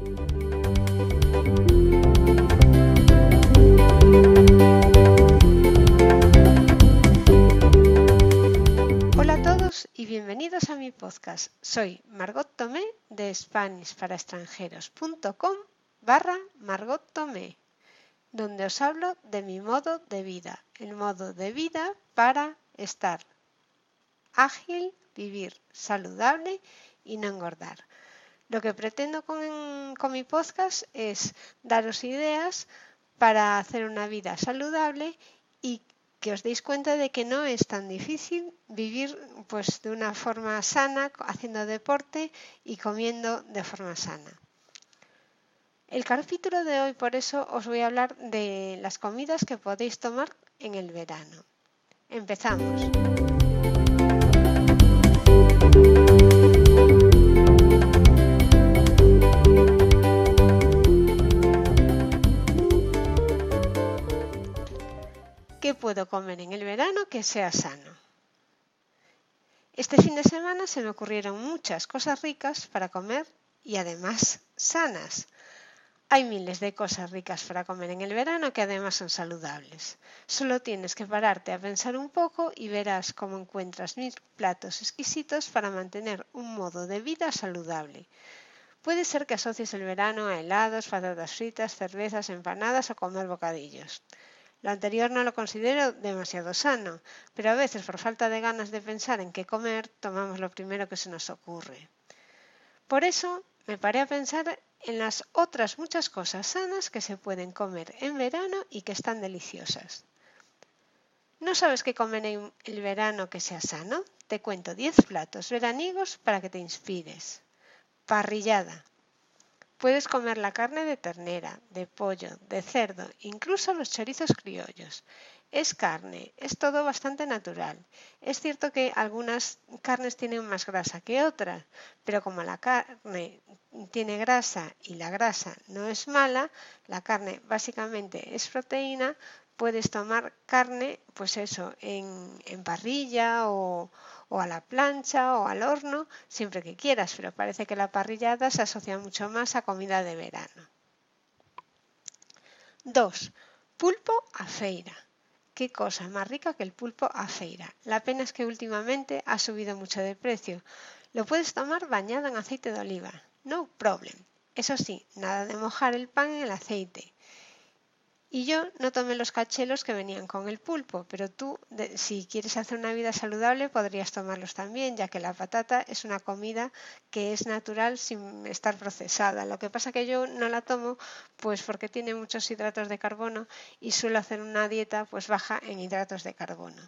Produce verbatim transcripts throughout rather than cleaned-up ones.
Hola a todos y bienvenidos a mi podcast. Soy Margot Tomé de spanish para extranjeros punto com barra Margot Tomé, donde os hablo de mi modo de vida, el modo de vida para estar ágil, vivir saludable y no engordar. Lo que pretendo con, con mi podcast es daros ideas para hacer una vida saludable y que os deis cuenta de que no es tan difícil vivir pues, de una forma sana, haciendo deporte y comiendo de forma sana. El capítulo de hoy, por eso, os voy a hablar de las comidas que podéis tomar en el verano. Empezamos. ¿Qué puedo comer en el verano que sea sano? Este fin de semana se me ocurrieron muchas cosas ricas para comer y además sanas. Hay miles de cosas ricas para comer en el verano que además son saludables. Solo tienes que pararte a pensar un poco y verás cómo encuentras mil platos exquisitos para mantener un modo de vida saludable. Puede ser que asocies el verano a helados, patatas fritas, cervezas, empanadas o comer bocadillos. Lo anterior no lo considero demasiado sano, pero a veces por falta de ganas de pensar en qué comer, tomamos lo primero que se nos ocurre. Por eso me paré a pensar en las otras muchas cosas sanas que se pueden comer en verano y que están deliciosas. ¿No sabes qué comer en el verano que sea sano? Te cuento diez platos veraniegos para que te inspires. Parrillada. Puedes comer la carne de ternera, de pollo, de cerdo, incluso los chorizos criollos. Es carne, es todo bastante natural. Es cierto que algunas carnes tienen más grasa que otras, pero como la carne tiene grasa y la grasa no es mala, la carne básicamente es proteína, puedes tomar carne, pues eso, en, en parrilla o, o a la plancha o al horno, siempre que quieras, pero parece que la parrillada se asocia mucho más a comida de verano. dos. Pulpo a feira. Qué cosa más rica que el pulpo a feira. La pena es que últimamente ha subido mucho de precio. Lo puedes tomar bañado en aceite de oliva. No problem. Eso sí, nada de mojar el pan en el aceite. Y yo no tomé los cachelos que venían con el pulpo, pero tú, de, si quieres hacer una vida saludable, podrías tomarlos también, ya que la patata es una comida que es natural sin estar procesada. Lo que pasa que yo no la tomo pues porque tiene muchos hidratos de carbono y suelo hacer una dieta pues baja en hidratos de carbono.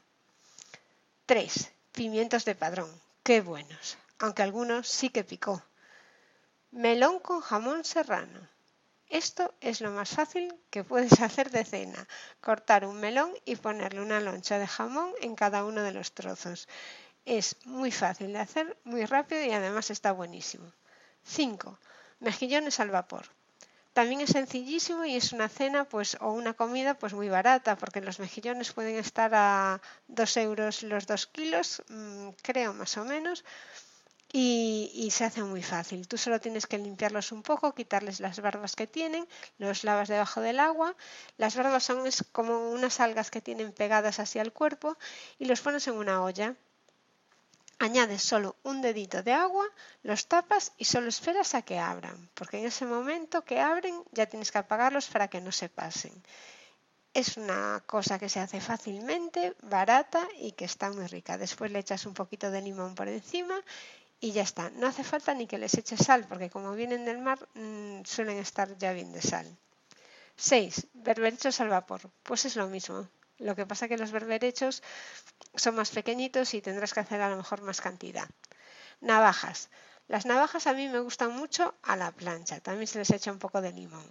tres. Pimientos de padrón. ¡Qué buenos! Aunque algunos sí que picó. Melón con jamón serrano. Esto es lo más fácil que puedes hacer de cena, cortar un melón y ponerle una loncha de jamón en cada uno de los trozos. Es muy fácil de hacer, muy rápido y además está buenísimo. cinco. Mejillones al vapor. También es sencillísimo y es una cena pues, o una comida pues, muy barata, porque los mejillones pueden estar a dos euros los dos kilos, mmm, creo más o menos. Y, y se hace muy fácil. Tú solo tienes que limpiarlos un poco, quitarles las barbas que tienen, los lavas debajo del agua. Las barbas son es como unas algas que tienen pegadas así al cuerpo y los pones en una olla. Añades solo un dedito de agua, los tapas y solo esperas a que abran, porque en ese momento que abren ya tienes que apagarlos para que no se pasen. Es una cosa que se hace fácilmente, barata y que está muy rica. Después le echas un poquito de limón por encima y ya está. No hace falta ni que les eches sal, porque como vienen del mar mmm, suelen estar ya bien de sal. seis. Berberechos al vapor. Pues es lo mismo. Lo que pasa es que los berberechos son más pequeñitos y tendrás que hacer a lo mejor más cantidad. Navajas. Las navajas a mí me gustan mucho a la plancha. También se les echa un poco de limón.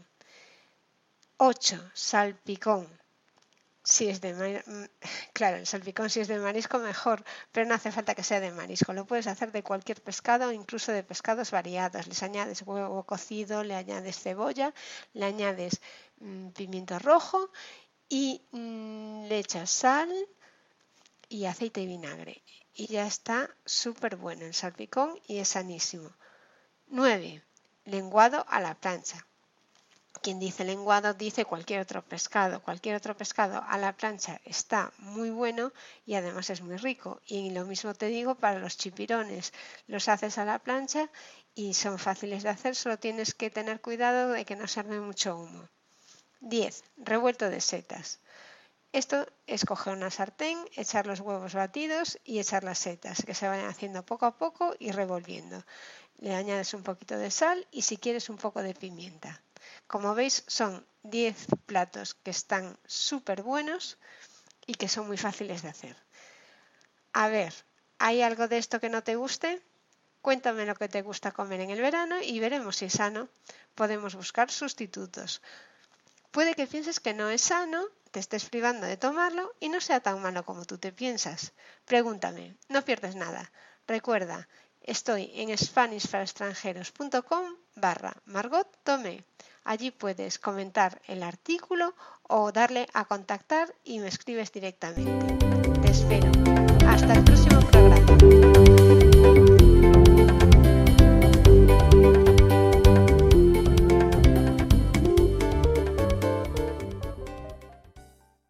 ocho. Salpicón. Si es de mar... Claro, el salpicón si es de marisco mejor, pero no hace falta que sea de marisco. Lo puedes hacer de cualquier pescado, incluso de pescados variados. Les añades huevo cocido, le añades cebolla, le añades mmm, pimiento rojo y mmm, le echas sal y aceite y vinagre. Y ya está súper bueno el salpicón y es sanísimo. nueve. lenguado a la plancha. Quien dice lenguado dice cualquier otro pescado. Cualquier otro pescado a la plancha está muy bueno y además es muy rico. Y lo mismo te digo para los chipirones. Los haces a la plancha y son fáciles de hacer, solo tienes que tener cuidado de que no se arme mucho humo. diez. Revuelto de setas. Esto es coger una sartén, echar los huevos batidos y echar las setas, que se vayan haciendo poco a poco y revolviendo. Le añades un poquito de sal y si quieres un poco de pimienta. Como veis son diez platos que están súper buenos y que son muy fáciles de hacer. A ver, ¿hay algo de esto que no te guste? Cuéntame lo que te gusta comer en el verano y veremos si es sano. Podemos buscar sustitutos. Puede que pienses que no es sano, te estés privando de tomarlo y no sea tan malo como tú te piensas. Pregúntame, no pierdes nada. Recuerda, estoy en spanishparaextranjeros.com barra Margot Tomé. Allí puedes comentar el artículo o darle a contactar y me escribes directamente. Te espero. Hasta el próximo